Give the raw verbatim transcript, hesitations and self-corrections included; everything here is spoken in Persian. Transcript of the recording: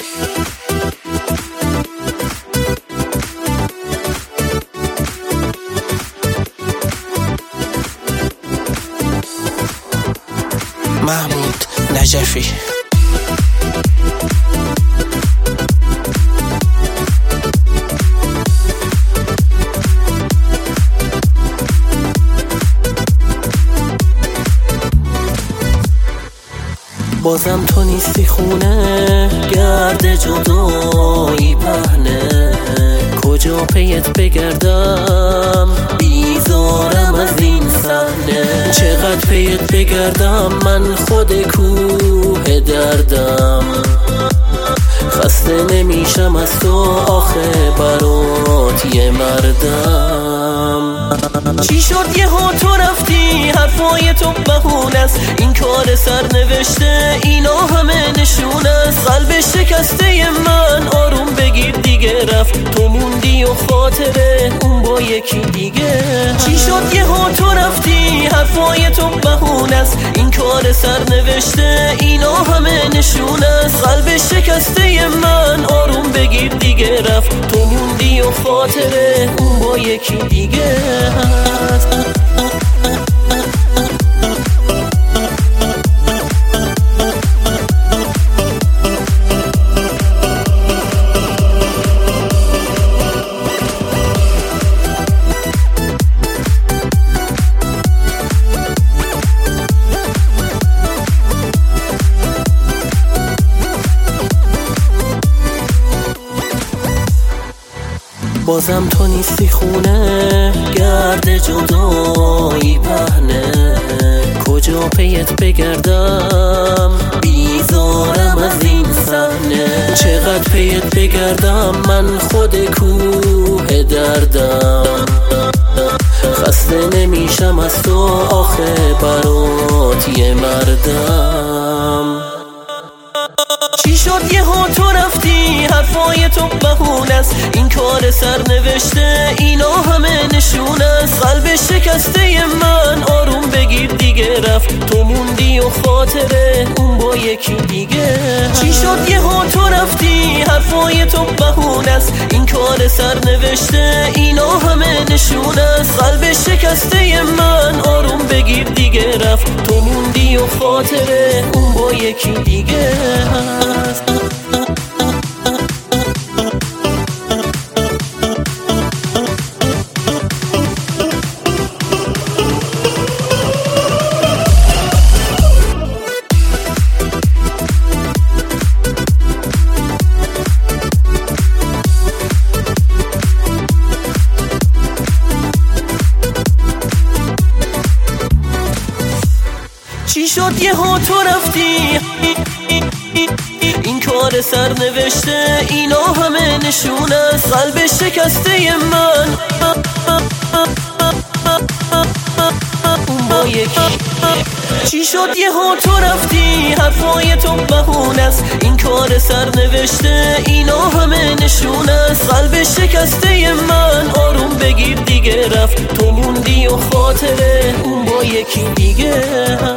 محمود نجفی. بازم تو نیستی خونه، گرد جدایی پهنه، کجا پیت بگردم بیزارم از این صحنه، چقدر پیت بگردم من خود کوه دردم، خسته نمیشم از تو آخه برات یه مردم. چی شد یه ها تو رفتی، حرفای تو بهونه است، این کار سرنوشته اینا همه نشونه است، قلب شکسته من آروم بگیر دیگه رفت، تو موندی و خاطره اون با یکی دیگه. چی شد یه ها تو رفتی، حرفای تو بهونه است، این کار سرنوشته اینا همه نشونه است، قلب شکسته من آروم بگیر دیگه رفت، تو موندی و خاطره اون با یکی دیگه هست. بازم تو نیستی خونه، گرد جدایی پهنه، کجا پیت بگردم بیزارم از این صحنه، چقدر پیت بگردم من خود کوه دردم، خسته نمیشم از تو آخه برات یه مردم. چی شد یه ها تو رفتی، حرفای تو بهونه است، این کار سرنوشته اینا همه نشونه است، قلب شکسته من آروم بگیر دیگه رفت، تو موندی و خاطره اون با یکی دیگه. چی شد یه ها تو رفتی، حرفای تو بهونه است، این کار سرنوشته اینا همه نشونه است، قلب شکسته من آروم بگیر دیگه رفت، تو موندی و خاطره اون با یکی دیگه هست. چی شد یه ها تو رفتی، این کار سرنوشته اینا همه نشونه است، قلب شکسته من اون با یکی. چی شد یه ها تو رفتی، حرفای تو بهونه است، این کار سرنوشته اینا همه نشونه است، قلب شکسته من آروم بگیر دیگه رفت، تو موندی و خاطره اون با یکی دیگه.